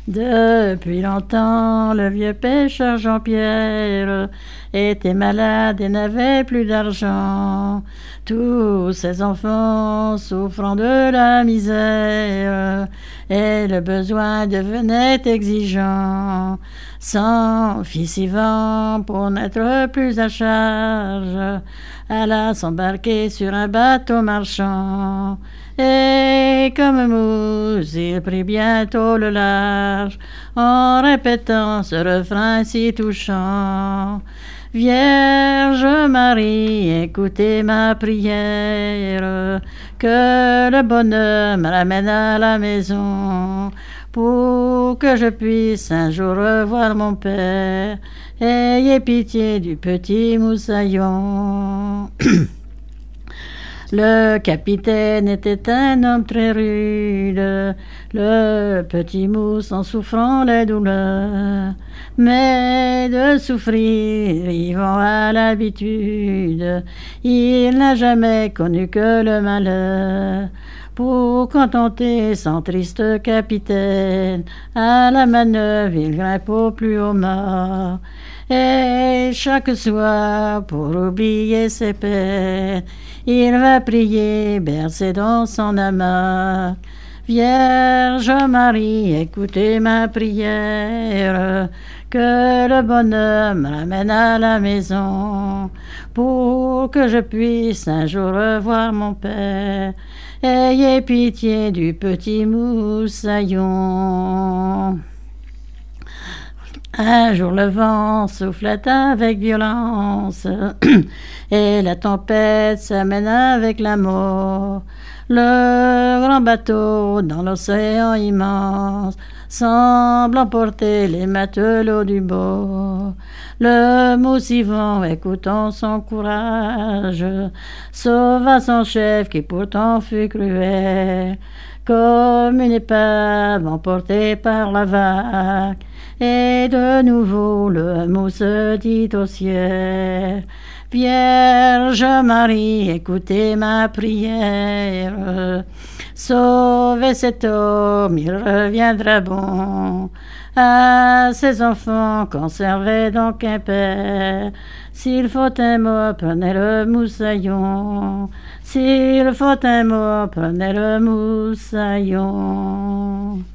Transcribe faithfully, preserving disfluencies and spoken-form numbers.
Depuis longtemps, le vieux pêcheur Jean-Pierre était malade et n'avait plus d'argent. Tous ses enfants souffrant de la misère et le besoin devenait exigeant. Son fils Yvan, pour n'être plus à charge, alla s'embarquer sur un bateau marchand. Et comme mousse, il prit bientôt le large, en répétant ce refrain si touchant. Vierge Marie, écoutez ma prière, que le bonheur me ramène à la maison, pour que je puisse un jour revoir mon père. Ayez pitié du petit moussaillon. Le capitaine était un homme très rude, le petit mousse en souffrant les douleurs. Mais de souffrir, Yvan a l'habitude, il n'a jamais connu que le malheur. Pour contenter son triste capitaine, à la manœuvre il grimpe au plus haut mât. Et chaque soir, pour oublier ses peines, il va prier, bercé dans son hamac. Vierge Marie, écoutez ma prière, que le bonheur me ramène à la maison, pour que je puisse un jour revoir mon père. Ayez pitié du petit moussaillon. Un jour le vent soufflait avec violence et la tempête s'amène avec la mort. Le grand bateau dans l'océan immense semble emporter les matelots du bord. Le mousse Yvan, écoutant son courage, sauva son chef qui pourtant fut cruel, comme une épave emportée par la vague. Et de nouveau le mousse dit au ciel: Vierge Marie, écoutez ma prière, sauvez cet homme, il reviendra bon. À ses enfants, conservez donc un père. S'il faut un mot, prenez le moussaillon. S'il faut un mot, prenez le moussaillon.